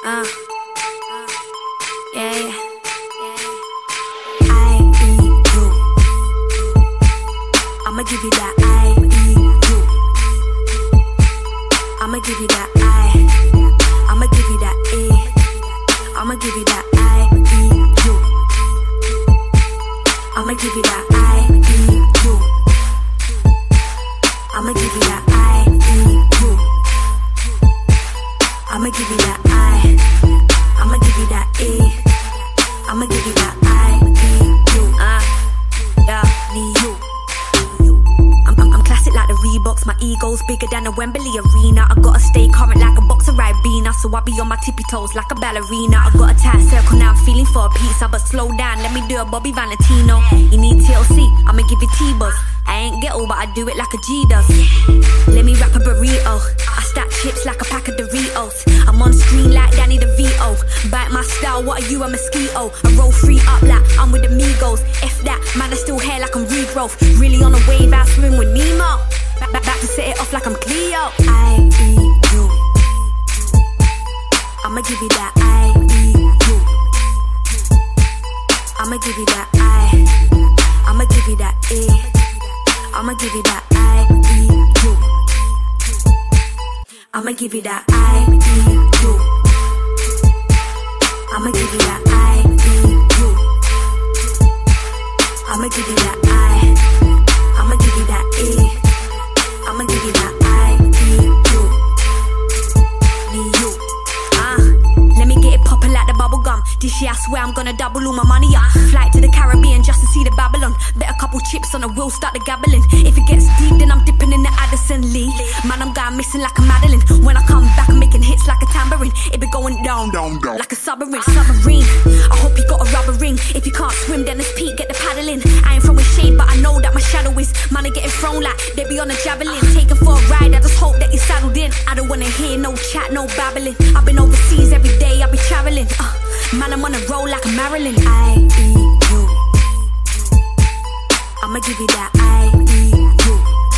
Yeah. I-E-U. I'ma give you that I-E-U. I'ma give you that I. I'ma give you that E. I'ma give you that I-E-U. I'ma give you that I-E-U. I'ma give you that I-E-U. I'ma give you that I. I'ma give you that E. I'ma give you that I-E-U. Yeah, need you. I'm classic like the Reeboks. My ego's bigger than the Wembley Arena. I gotta stay current like a boxer Ribena, so I be on my tippy toes like a ballerina. I got a tight circle now, I'm feeling for a pizza, but slow down, let me do a Bobby Valentino. You need TLC, I'ma give you T-Buzz. I ain't ghetto, but I do it like a G does. Let me wrap a burrito. I stack chips like a pack of Doritos. I'm on screen like Danny DeVito. Bite my style, what are you, a mosquito? I roll free up like I'm with amigos. F that, man, I still hair like I'm regrowth. Really on a wave, I swim with Nemo. Back to set it off like I'm Cleo. I-E-U. I'ma give you that I-E-U. I'ma give you that I. I'ma give you that E. I'ma give you that I-E-U. I'ma give you that I-E-U. I'ma give you that I-E-U. I'ma give you that I. I'ma give you that E. I'ma give you that I-E-U. Need you. Let me get it poppin' like the bubble gum. This year I swear I'm gonna double all my money up. Flight to the Caribbean just to see the Babylon. Bet a couple chips on the wheel, start the gabbling. If it gets deep, then I'm dipping in the Addison Lee. Man, I'm going missing like a Madeline. When I come back, I'm making hits like a tambourine. It be going down, like a submarine. I hope you got a rubber ring. If you can't swim, then it's Pete, get the paddling. I ain't throwing shade, but I know that my shadow is. Man, I getting thrown like they be on a javelin. Taken for a ride, I just hope that you're saddled in. I don't wanna hear no chat, no babbling. I've been overseas every day, I be traveling. Man, I'm on a roll like a Marilyn. I-E-U. I'ma give you that I-E-U.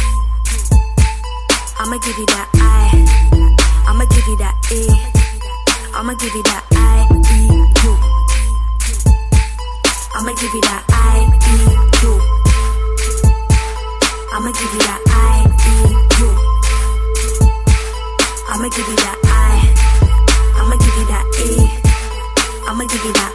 I'ma give you that I. I'ma give you that E. I'ma give you that I-E-U. I'ma give you that I-E-U. I'ma give you that I-E-U. I'ma give you that I. I'ma give you that E. I'ma give you that